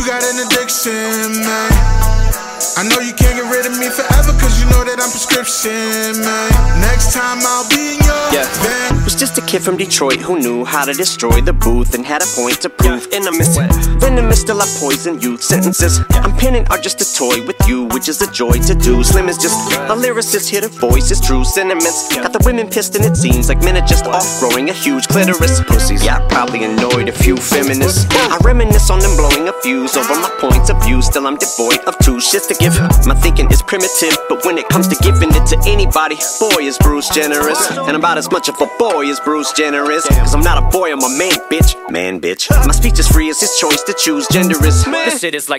got an addiction, man. I know you can't get rid of me forever, cause you know that I'm prescription, man. Next time I'll be in your van. Was just a kid from Detroit who knew how to destroy the booth and had a point to prove. Venomous till I poison youth sentences. I'm penning are just a toy with you, which is a joy to do. Slim is just a lyricist, hear the voice, his true sentiments. Got the women pissed and it seems like men are just off growing a huge clitoris. Pussies, yeah, I probably annoyed a few feminists. I reminisce on them blowing a fuse over my points of view. Still I'm devoid of true shit to give. My thinking is primitive, but when it comes to giving it to anybody, boy is Bruce generous. And I'm about as much of a boy as Bruce Jenner is. Cause I'm not a boy, I'm a man, bitch. Man, bitch. My speech is free, it's his choice to choose. Gender is. This shit is like